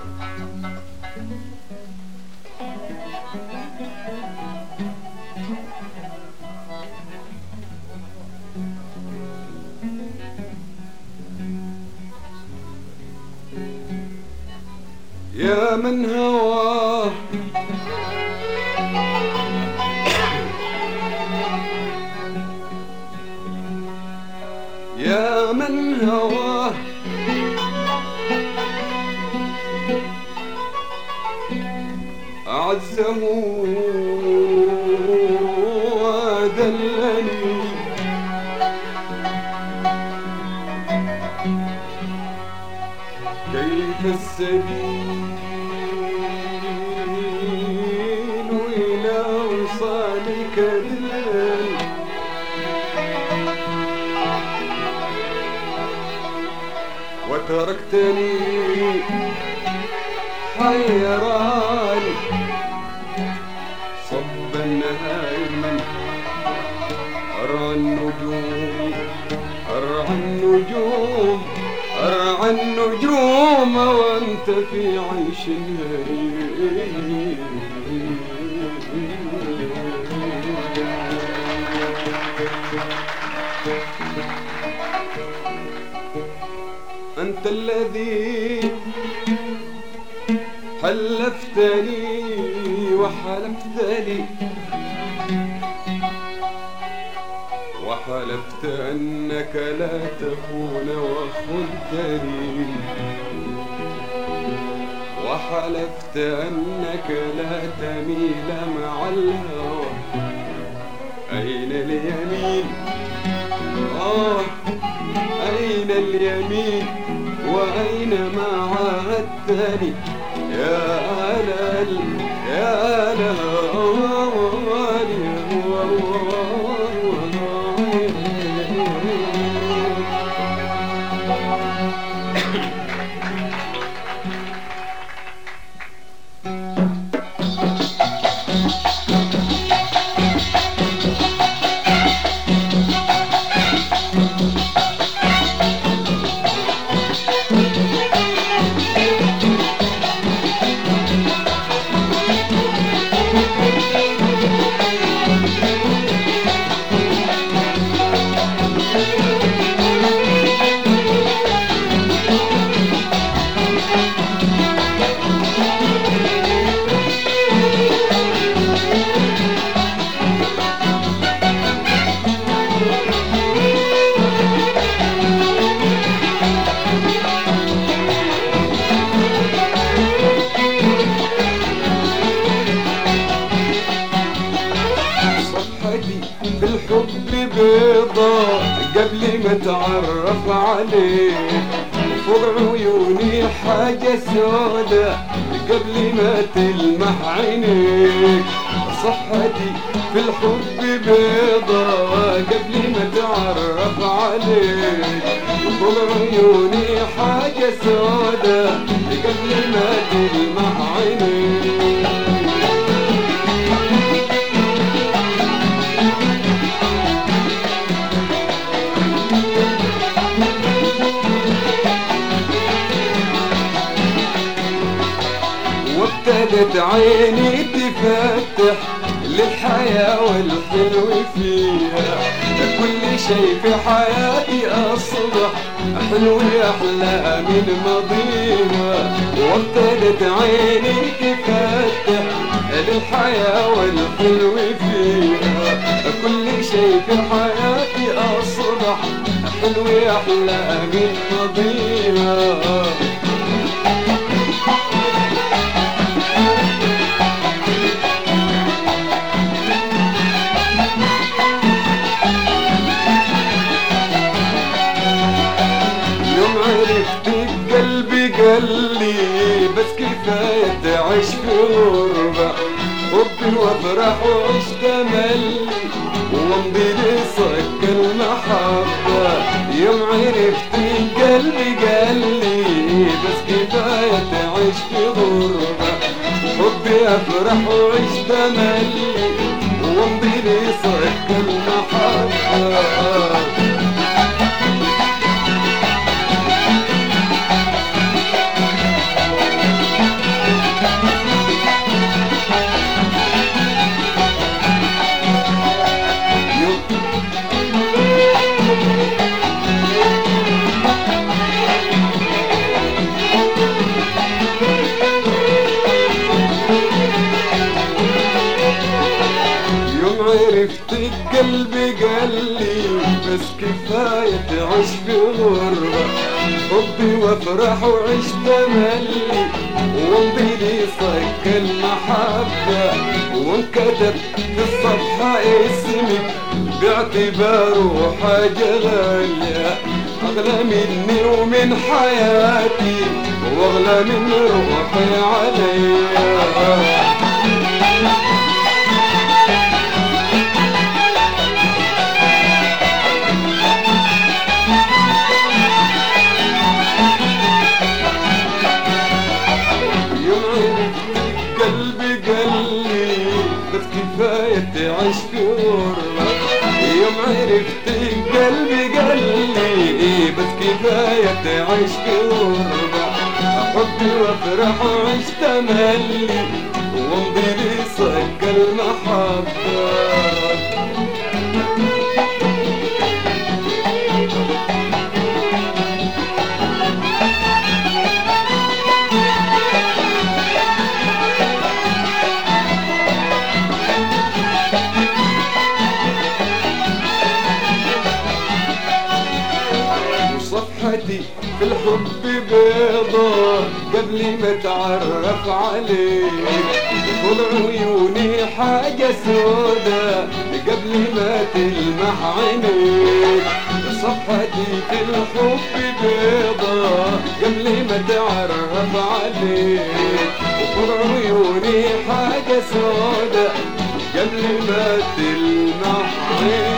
يا من هواه يا من هواه أعزه وذلني كيف السبيل إلى وصالك ذلل وتركتني حيران صبا هائما أرعى النجوم أرعى النجوم أرعى النجوم وأنت في عيش هريم أنت الذي حلفتني وحلفت أنك لا تخون وخنتني وحلفت أنك لا تميل مع الهوى أين اليمين أين اليمين وأين ما عاهدتني يا هلال يا هلال بالحب بيضاء قبل ما اتعرف عليك فوق عيوني حاجة سودا قبل ما تلمح عينيك صحتي في الحب بيضاء قبل ما اتعرف عليك فوق عيوني حاجة سودا قبل ما تلمح عينيك وابتدت عيني تفتح للحياة والحلو فيها كل شيء في حياتي أصبح حلو أحلى من ماضيها وابتدت عيني تفتح للحياة والحلو فيها كل شيء في حياتي أصبح حلو أحلى من ماضيها قلبي بس كفاية تعيش في غربة حبي وافرح وعيش تملي وامضي لصك المحبة يوم عرفت قلبي قالي بس كفاية تعيش في غربة حبي افرح وعيش تملي وامضي لصك المحبة قلبي قال لي بس كفاية تعيش في غربة، حبي وافرح وعيش تملي وامضي لي صك المحبة، وانكتب في الصفحة اسمك باعتباره حاجة غالية، أغلى مني ومن حياتي وأغلى من روحي عليا. قلبي قال لي بس كفاية تعيش في غربة، يوم عرفت قلبي قال لي بس كفاية تعيش في غربة، حبي وافرح وعيش تملي وامضي لي صك المحبة. صفحتي في الحب بيضا قبل ما اتعرف عليك، طول عيوني حاجة سودا قبل ما تلمح عينيك. صفحتي في الحب بيضا قبل ما اتعرف عليك، طول عيوني حاجة سودا قبل ما تلمح عينيك.